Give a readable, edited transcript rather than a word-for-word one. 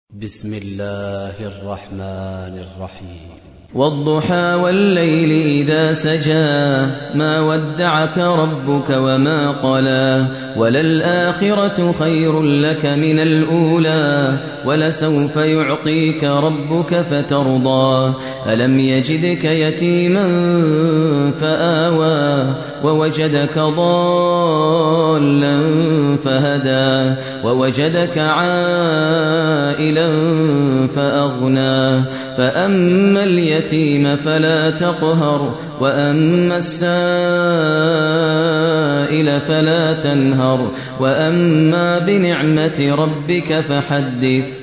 بسم الله الرحمن الرحيم والضحى والليل إذا سجى ما ودعك ربك وما قلى وللآخرة خير لك من الأولى ولسوف يعطيك ربك فترضى ألم يجدك يتيما فآوى ووجدك ضالا فهدى ووجدك عائلا فأغنى فأما اليتيم فلا تقهر وأما السائل فلا تنهر وأما بنعمة ربك فحدث